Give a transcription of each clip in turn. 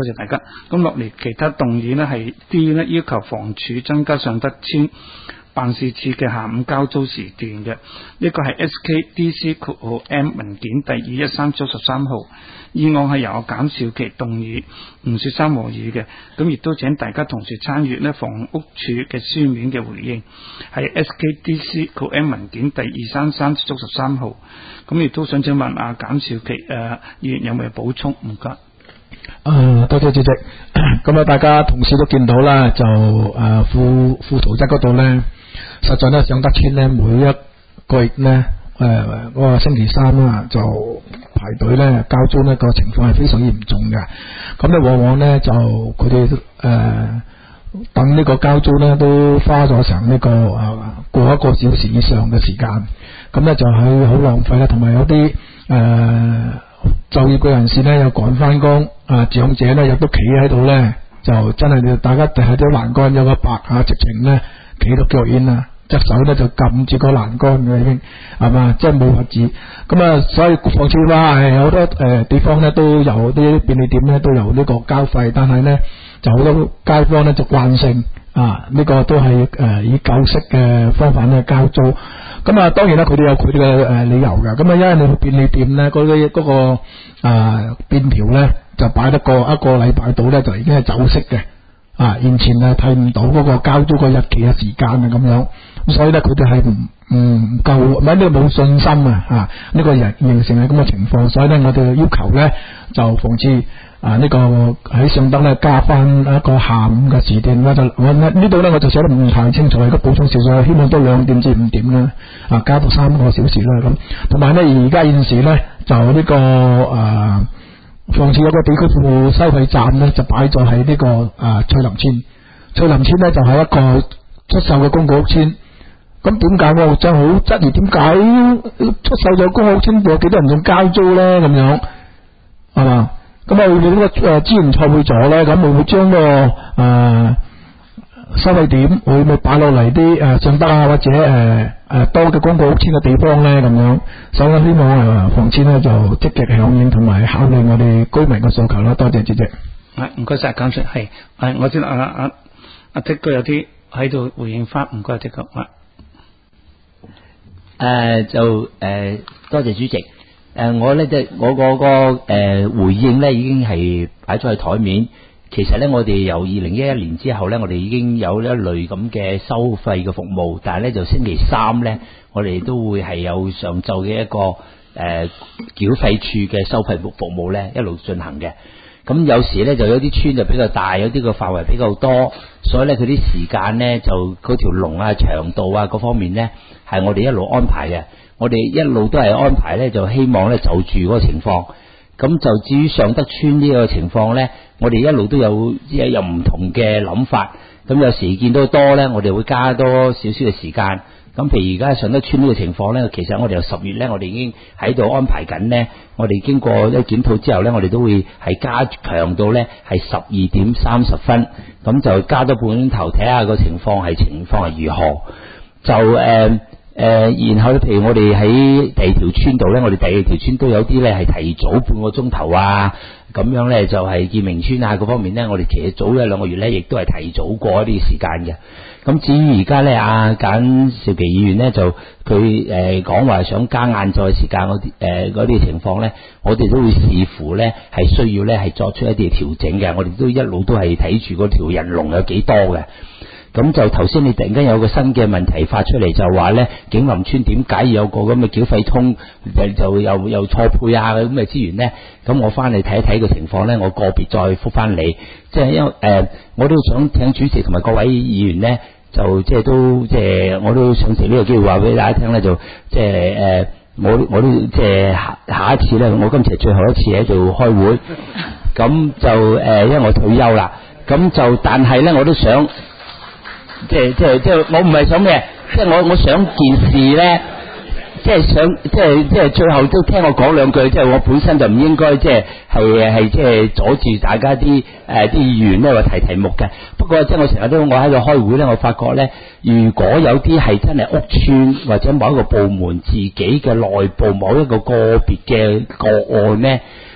多謝大家。咁落嚟其他動議呢係 D 呢，要求房署增加尚德邨辦事處嘅下午交租時段嘅，呢個係 SKDC-M 文件第213/13號。議案係由我簡少琪動議，唔說三和議嘅，咁亦都請大家同時參閱呢房屋署嘅書面嘅回應，係 SKDC-M 文件第233/13號。咁亦都想請問阿簡少琪議員有冇補充？唔該。 多謝主席。咁啊，大家同事都見到啦，就副圖則嗰度呢，實在呢，尚德邨呢，每一個月呢，嗰個星期三啦，就排隊呢交租呢個情況係非常嚴重嘅。咁呢，往往呢，就佢哋等呢個交租呢，都花咗成呢個過1個小時以上嘅時間。咁呢，就係好浪費啦，同埋有啲就業嘅人士呢，又趕翻工，長者呢，又都企喺度呢，就真係大家睇到欄杆有個白直情呢，企到腳軟啦，隻手呢就撳住個欄杆嘅已經係嘛，即係冇法子。咁啊，所以房署話係好多地方呢都有啲便利店呢都有呢個交費，但係呢就好多街坊呢就慣性呢個都係以舊式嘅方法呢交租。咁啊，當然啦，佢哋有佢哋嘅理由㗎。咁啊，因為你去便利店呢，嗰個便條呢就擺得過一個禮拜到呢，就已經係走色嘅。現前睇唔到嗰個交租個日期嘅時間咁樣，咁所以呢，佢哋係唔夠，唔係呢個冇信心呢個形成係咁嘅情況，所以呢，我哋要求呢就防止呢個喺尚德呢加翻一個下午嘅時段啦。就我呢度呢，我就寫得唔太清楚，而家補充少少，希望都2點至5點啦，加到3個小時啦咁。同埋呢，而家現時呢，就呢個房署有個地區服務收費站呢，就擺咗喺呢個翠林村。翠林村呢，就係一個出售嘅公共屋邨。咁點解我真係好質疑，點解出售咗公共屋邨有幾多人仲交租呢？咁樣係嘛？咁會唔會呢個資源錯配咗呢？咁會唔會將個收費點會唔會擺落嚟啲尚德或者多嘅公共屋邨嘅地方呢？咁樣，所以希望房署呢就積極響應同埋考慮我哋居民嘅訴求啦。多謝主席。 唔該晒，簡述係我知阿剔哥有啲喺度回應翻，唔該剔哥。 多謝主席。我咧我嗰個回應咧已經係擺咗喺台面。其實咧，我哋由2011年之後咧，我哋已經有一類咁嘅收費嘅服務，但係咧就星期三咧，我哋都會係有上晝嘅一個繳費處嘅收費服務咧一路進行嘅。咁有時咧就有啲村就比較大，有啲個範圍比較多，所以咧佢啲時間咧就嗰條龍長度各方面咧係我哋一路安排嘅。我哋一路都係安排咧，就希望咧就住嗰個情況。咁就至於尚德邨呢個情況咧，我哋一路都有唔同嘅諗法。咁有時見到多咧，我哋會加多少少嘅時間。咁譬如而家尚德邨呢個情況咧，其實我哋由10月咧，我哋已經喺度安排緊咧。我哋經過一檢討之後咧，我哋都會係加強到咧係12點30分，咁就加多半鐘頭睇下個情況係如何。就然後咧，譬如我哋喺第二條村度咧，我哋第二條村都有啲咧係提早半個鐘頭咁樣咧就係建明村嗰方面咧，我哋其實早1-2個月咧，亦都係提早過一啲時間嘅。咁至於而家咧，簡少琪議員咧就佢講話想加晏晝時間嗰啲情況咧，我哋都會視乎咧係需要咧係作出一啲調整嘅。我哋都一路都係睇住嗰條人龍有幾多嘅。咁就頭先你突然間有個新嘅問題發出嚟，就話咧景林村點解有個咁嘅繳費通就又錯配咁嘅資源咧？咁我翻嚟睇一睇個情況咧，我個別再覆翻你。即係因為我都想請主席同埋各位議員咧，就即係都即係我都想借呢個機會話俾大家聽咧，就即係我都即係下一次咧，我今次係最後一次喺度開會。咁就因為我退休啦，咁就但係咧我都想。即係我唔係想咩，即係我想件事咧，即係想即係最後都聽我講兩句，即係我本身就唔應該即係即係阻住大家啲議員咧話提題目嘅。不過即係我成日都我喺度開會咧，我發覺咧，如果有啲係真係屋邨或者某一個部門自己嘅內部某一個個別嘅個案咧，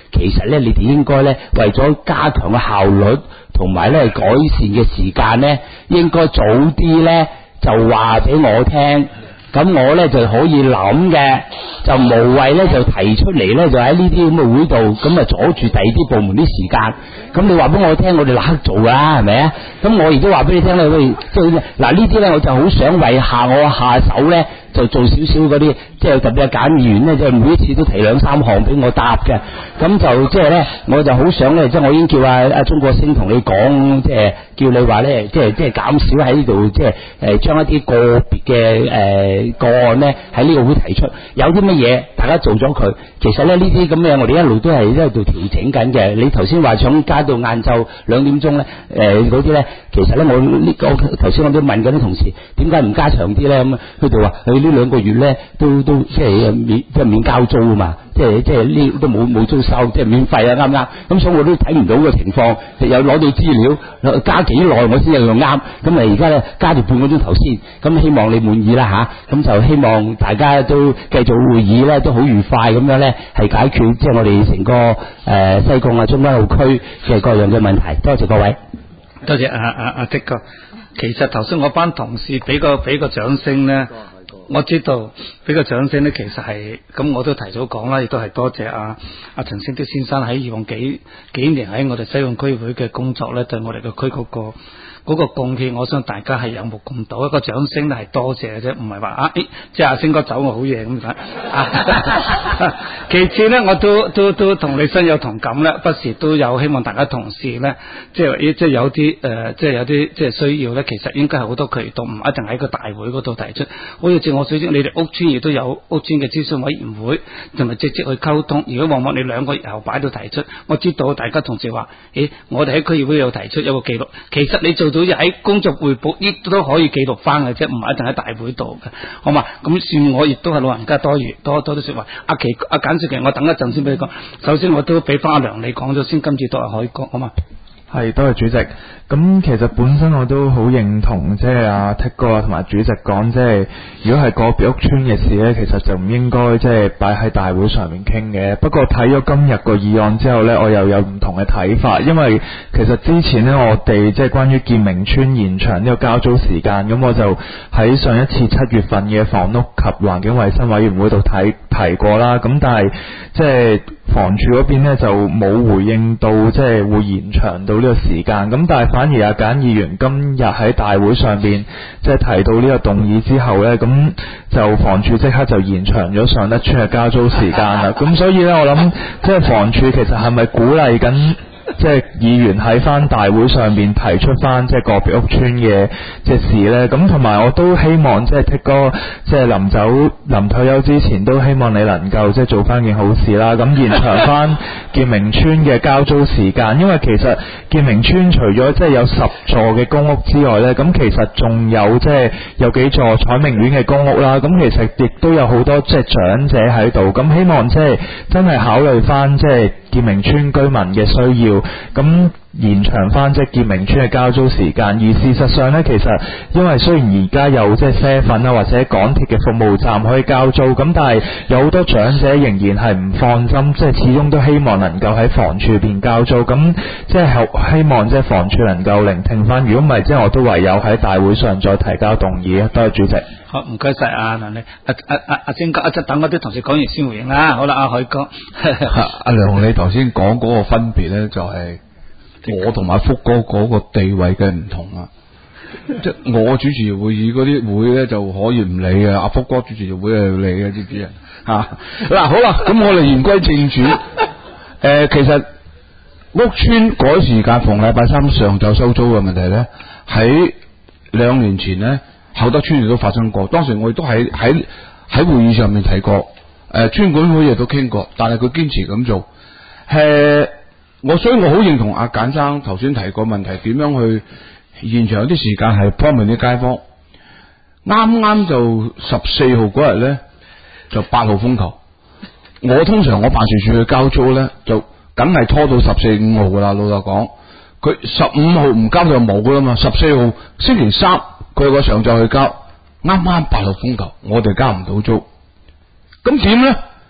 其實咧你哋應該咧為咗加強個效率同埋咧改善嘅時間咧，應該早啲咧就話俾我聽。咁我咧就可以諗嘅，就無謂咧就提出嚟咧，就喺呢啲咁嘅會度，咁啊阻住第二啲部門啲時間。咁你話俾我聽，我哋立刻做啦，係咪啊？咁我亦都話俾你聽咧，喂，即係嗱呢啲咧，我就好想為我下手咧，就做少少嗰啲，即係特別係簡議員咧，即係每一次都提2-3項俾我答嘅。咁就即係咧，我就好想咧，即係我已經叫阿鍾國星同你講，即係叫你話咧，即係減少喺呢度，即係將一啲個別嘅個案咧喺呢個會提出，有啲乜嘢大家做咗佢。其實咧呢啲咁嘅，我哋一路都係喺度調整緊嘅。你頭先話想加到晏晝2點鐘咧，嗰啲咧，其實咧我呢個頭先我都問緊啲同事，點解唔加長啲咧？咁佢哋話佢呢2個月咧都即係免交租啊嘛，即係呢都冇租收，即係免費啊，啱唔啱？咁所以我都睇唔到個情況，又攞到資料，加幾耐我先有用啱。咁而家咧加住半個鐘頭先，咁希望你滿意啦吓，咁就希望大家都繼續會議咧都好愉快咁樣咧，係解決即係我哋成個西貢啊中灣澳區嘅各樣嘅問題。多謝各位， 多謝阿的哥。其實頭先我班同事俾個掌聲咧。我知道俾個掌聲咧，其實係咁，我都提早講啦，亦都係多謝阿陳勝的先生喺以往幾年喺我哋西貢區會嘅工作咧，對我哋個區嗰個貢獻，我想大家係有目共睹。一個掌聲咧係多謝嘅啫，唔係話即係阿星哥走我好嘢咁解。其次咧，我都同你身有同感咧，不時都有希望大家同事咧，即係有啲即係有啲即係需要咧，其實應該係好多渠道，唔一定喺個大會嗰度提出。好似我所知，你哋屋邨亦都有屋邨嘅諮詢委員會，同埋直接去溝通。如果往往你2個月後擺到提出，我知道大家同事話，我哋喺區議會有提出有個記錄，其實你做到喺工作匯報亦都可以記錄翻嘅啫，唔係一定喺大會度嘅，好嘛？咁算我亦都係老人家多啲說話。阿簡少琪，我等一陣先俾你講。首先我都俾翻阿梁你講咗先，今次到阿海哥，好嘛？ 係，多謝主席。咁其實本身我都好認同，即係阿 Tik 哥同埋主席講，即係如果係個別屋邨嘅事呢，其實就唔應該即係擺喺大會上面傾嘅。不過睇咗今日個議案之後呢，我又有唔同嘅睇法，因為其實之前呢，我哋即係關於建明邨延長呢個交租時間，咁我就喺上一次7月份嘅房屋及環境衛生委員會度提過啦。咁但係即係房署嗰邊呢，就冇回應到，即係會延長到呢個時間。咁但係反而阿簡議員今日喺大會上邊即係提到呢個動議之後呢，咁就房署即刻就延長咗上一村嘅交租時間啦。咁所以呢，我諗即係房署其實係咪鼓勵緊即係議員喺翻大會上面提出翻即係個別屋邨嘅即係事呢？咁同埋我都希望即係 Tik 哥即係臨退休之前都希望你能夠即係做翻件好事啦。咁延長翻建明邨嘅交租時間，因為其實建明邨除咗即係有10座嘅公屋之外呢，咁其實仲有即係有幾座彩明苑嘅公屋啦。咁其實亦都有好多即係長者喺度。咁希望即係真係考慮翻即係建明邨居民嘅需要，咁延長翻即係建明邨嘅交租時間。而事實上呢，其實因為雖然而家有即係7-11啊或者港鐵嘅服務站可以交租，咁但係有好多長者仍然係唔放心，即係始終都希望能夠喺房署邊交租。咁即係希望即係房署能夠聆聽翻，如果唔係即係我都唯有喺大會上再提交動議啊。多謝主席。 好，唔該晒阿梁你，阿星哥，等嗰啲同事講完先回應啦。好啦，阿海哥， 阿梁你頭先講嗰個分別咧，就係我同埋福哥嗰個地位嘅唔同啊。即係我主持會議嗰啲會咧就可以唔理嘅，阿福哥主持會係理嘅，知唔知啊？嗱，好啦，咁我哋言歸正傳。其實屋邨改時間逢禮拜三上晝收租嘅問題咧，喺2年前咧。厚德邨亦都發生過，當時我亦都喺會議上面提過，邨管會亦都傾過，但係佢堅持咁做。所以我好認同阿簡生頭先提過問題，點樣去延長啲時間係方便啲街坊。啱就14號嗰日咧，就8號風球。通常我辦事處去交租咧，就梗係拖到14、15號噶啦。老實講，佢15號唔交就冇噶啦嘛。14號星期三。佢個上晝去交，啱8號風球，我哋交唔到租，咁點呢？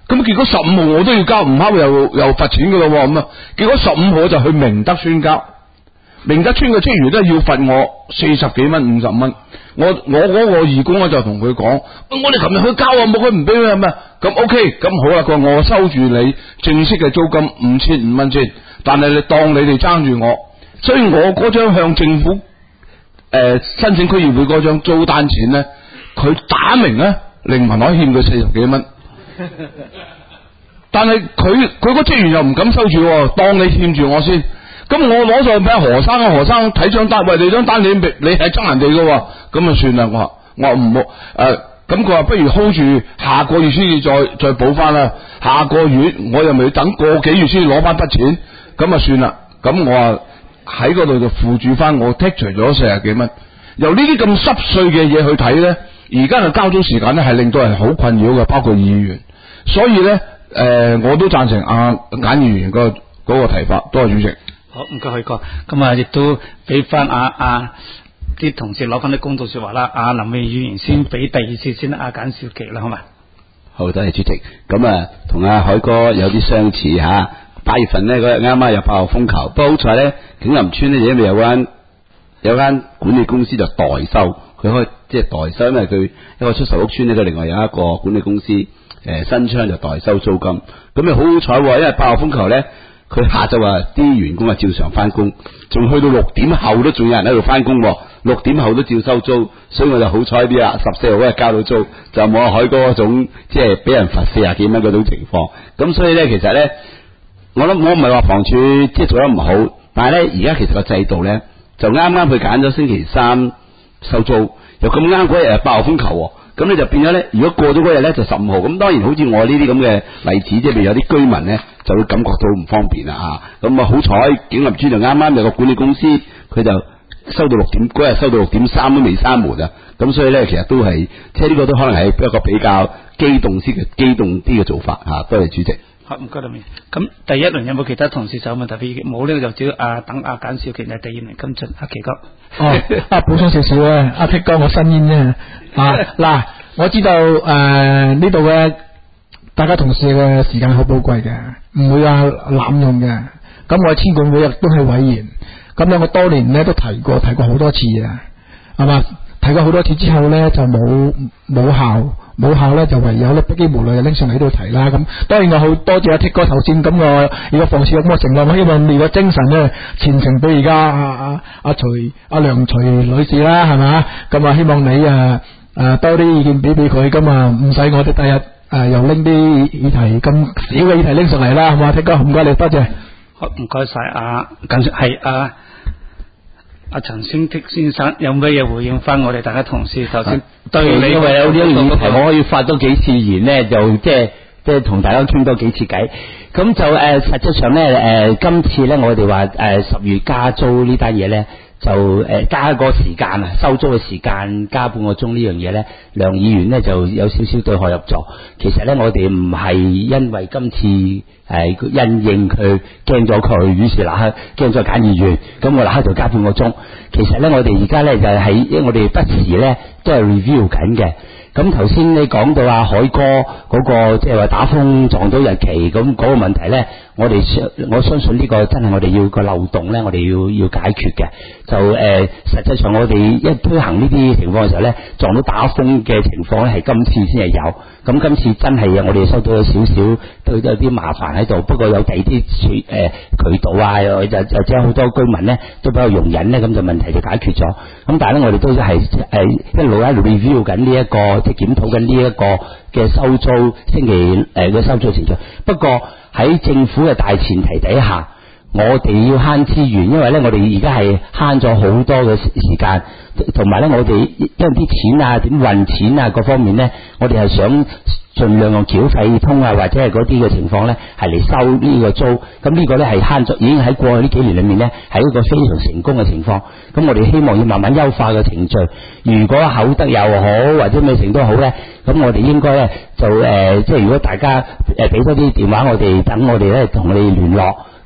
咁結果15號我都要交，唔交又罰錢噶咯咁啊！結果15號就去明德村交，明德村嘅職員咧要罰我40幾蚊、50蚊。我嗰個義工我就同佢講，我哋琴日去交啊，冇佢唔俾咩咩。咁 OK， 咁好啦，佢話我收住你正式嘅租金5500蚊先，但係你當你哋爭住我，所以我嗰張向政府申請區議會嗰張租單錢咧，佢打明咧靈魂可以欠佢40幾蚊。但係佢個職員又唔敢收住，當你欠住我先。咁我攞上俾何生，何生睇張單，喂，你張單你係爭人哋嘅，咁啊算啦。我話唔好咁佢話不如 hold 住下個月先至再補翻啦。下個月我又咪等個幾月先攞翻筆錢，咁啊算啦。咁我話喺嗰度就附住翻，我剔除咗40幾蚊。由呢啲咁濕碎嘅嘢去睇咧，而家嘅交租時間咧係令到人好困擾嘅，包括議員。所以咧我都贊成簡議員嗰個提法。多謝主席。 好，唔該，許哥。咁啊，亦都俾翻啲同事攞翻啲公道說話啦。林穎議員先俾第二次先，簡少琪啦，好嘛？ 好，多謝主席。咁啊，同海哥有啲相似吓。8月份呢嗰日啱啱有8號風球，不過好彩咧，景林村咧因為有間管理公司就代收，佢可以即係代收，因為佢一個出售屋村咧，佢另外有一個管理公司新昌就代收租金。咁啊好好彩，因為8號風球咧。佢下晝話啲員工照常翻工，仲去到6點後都仲有人喺度翻工，6點後都照收租，所以我就好彩啲啦。14號嗰日交到租，就冇阿海哥嗰種即係俾人罰40幾蚊嗰種情況。咁所以咧，其實咧，我唔係話房署即係做得唔好，但係咧而家其實個制度咧就啱啱佢揀咗星期3收租，又咁啱嗰日係8號風球。咁你就變咗咧，如果過咗嗰日咧就15號，咁當然好似我呢啲咁嘅例子，即係譬如有啲居民咧就會感覺到唔方便啦嚇。咁啊好彩景林村就啱啱有個管理公司，佢就收到6點，嗰日收到6點3都未閂門啊。咁所以咧其實都係即係呢個都可能係一個比較機動啲嘅做法嚇。多謝主席。 好，唔該，咁第一輪有冇其他同事就有問題？冇呢個就只要等簡少琪係第二輪跟進。奇哥， 補充少少啊，剔哥我新煙啫。嗱，我知道呢度嘅大家同事嘅時間好寶貴嘅，唔會話濫用嘅。咁我喺千管會亦都係委員，咁咧我多年咧都提過好多次啊，係嘛？提過好多次之後咧就冇效咧，就唯有咧不機無奈拎上嚟呢度提啦。咁當然我好多謝剔哥頭先咁我如果房署有咁嘅承諾，我希望你個精神咧前程俾而家梁徐女士啦，係嘛？咁啊希望你多啲意見俾佢，咁啊唔使我哋第日又拎啲議題咁少嘅議題拎上嚟啦，係嘛？剔哥唔該你，多謝。 好，唔該晒。係陳星剔先生有咩嘢回應翻我哋大家同事頭先對你因為有呢個議題，我可以發多幾次言咧，就即係同大家傾多幾次偈。咁就實際上咧今次咧我哋話10月加租呢單嘢咧，就加個時間啊，收租嘅時間加半個鐘呢樣嘢咧，梁議員咧就有少少對號入座。其實咧我哋唔係因為今次因應佢驚咗佢，於是立刻驚咗簡議員，咁我立刻就加半個鐘。其實咧我哋而家咧就係因為我哋不時咧都係 review 緊嘅。咁頭先你講到海哥嗰個即係話打風撞到日期咁嗰個問題咧，我相信呢個真係我哋要個漏洞咧，我哋要解決嘅。就實際上我哋一推行呢啲情況嘅時候咧，撞到打風嘅情況咧係今次先係有。咁今次真係我哋收到有少少都有啲麻煩喺度，不過有第二啲渠道啊，又即係好多居民咧都比較容忍咧，咁就問題就解決咗。咁但係咧我哋都係一路 review 緊呢一個即係檢討緊呢一個嘅收租星期嘅收租程序。不過喺政府嘅大前提底下，我哋要慳資源，因為咧我哋而家係慳咗好多嘅時間，同埋咧我哋因為啲錢啊點運錢啊各方面咧，我哋係想盡量用繳費通啊或者係嗰啲嘅情況咧係嚟收呢個租。咁呢個咧係慳咗，已經喺過去呢幾年裏面咧係一個非常成功嘅情況。咁我哋希望要慢慢優化嘅程序，如果口德又好或者咩程都好咧，咁我哋應該咧就即係如果大家俾多啲電話我哋，等我哋咧同你聯絡。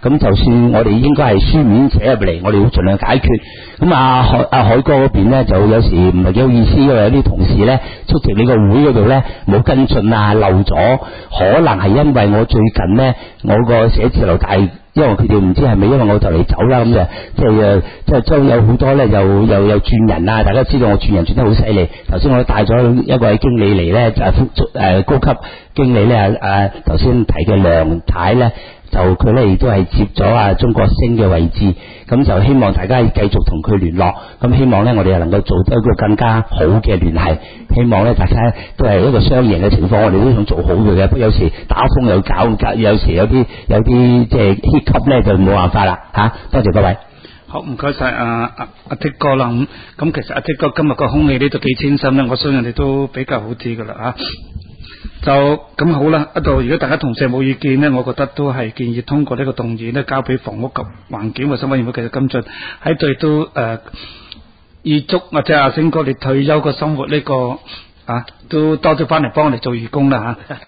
咁就算我哋應該係書面寫入嚟，我哋會盡量解決。咁海哥嗰邊咧就有時唔係幾好意思，因為有啲同事咧出席你個會嗰度咧冇跟進啊，漏咗，可能係因為我最近咧我個寫字樓大。因為佢哋唔知係咪因為我就嚟走啦，咁就將有好多咧又轉人啊！大家知道我轉人轉得好犀利。頭先我帶咗一位經理嚟咧，就係高級經理咧，頭先提嘅梁太咧，就佢咧亦都係接咗中國星嘅位置，咁就希望大家繼續同佢聯絡，咁希望咧我哋又能夠做到一個更加好嘅聯繫，希望咧大家都係一個雙贏嘅情況，我哋都想做好佢嘅，不過有時打風又搞，有時有啲即係 hit up 咧就冇辦法啦嚇，多謝各位。 好，唔該晒阿剔哥啦。咁其實阿剔哥今日個空氣呢都幾清新咧，我相信你都比較好啲噶啦嚇。就咁好啦，如果大家同事冇意見呢，我覺得都係建議通過呢個動議呢，交俾房屋及環境衞生委員會繼續跟進。喺度都預祝或者阿星哥你退休嘅生活呢個都多啲翻嚟幫我哋做義工啦嚇。